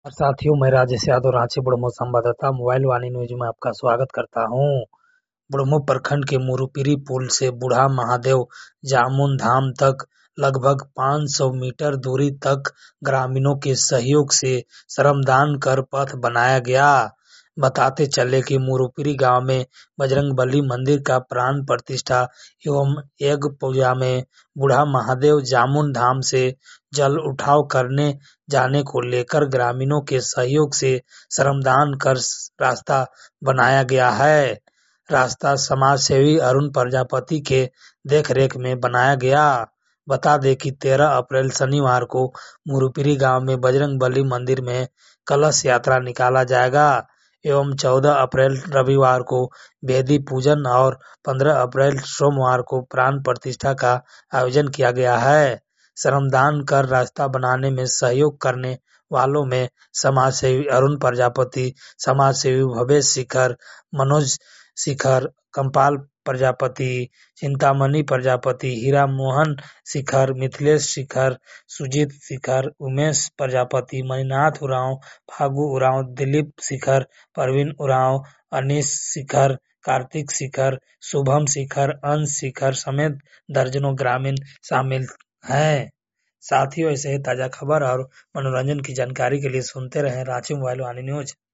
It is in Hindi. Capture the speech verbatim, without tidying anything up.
और साथियों, मैं राजेश यादव, रांची बुढ़मू संवाददाता मोबाइल वाणी न्यूज में आपका स्वागत करता हूं। बुढ़मू प्रखंड के मुरुपिरी पुल से बूढ़ा महादेव जामुन धाम तक लगभग पाँच सौ मीटर दूरी तक ग्रामीणों के सहयोग से श्रमदान कर पथ बनाया गया। बताते चले कि मुरुपिरी गांव में बजरंगबली मंदिर का प्राण प्रतिष्ठा एवं यज्ञ पूजा में बूढ़ा महादेव जामुन धाम से जल उठाव करने जाने को लेकर ग्रामीणों के सहयोग से श्रमदान कर रास्ता बनाया गया है। रास्ता समाज सेवी अरुण प्रजापति के देखरेख में बनाया गया। बता दें कि तेरह अप्रैल शनिवार को मुरुपिरी गांव में बजरंगबली मंदिर में कलश यात्रा निकाला जाएगा एवं चौदह अप्रैल रविवार को वेदी पूजन और पंद्रह अप्रैल सोमवार को प्राण प्रतिष्ठा का आयोजन किया गया है। श्रमदान कर रास्ता बनाने में सहयोग करने वालों में समाज सेवी अरुण प्रजापति, समाज सेवी भवेश शिखर, मनोज शिखर, कंपाल प्रजापति, चिंतामणि प्रजापति, हीरा मोहन शिखर, मिथिलेश शिखर, सुजीत शिखर, उमेश प्रजापति, मणिनाथ उरांव, फागू उरांव, दिलीप शिखर, परवीन उरांव, अनीश शिखर, कार्तिक शिखर, शुभम शिखर, अंश शिखर समेत दर्जनों ग्रामीण शामिल हैं। साथियों, ऐसे ही ताजा खबर और मनोरंजन की जानकारी के लिए सुनते रहें रांची मोबाइल वाणी न्यूज।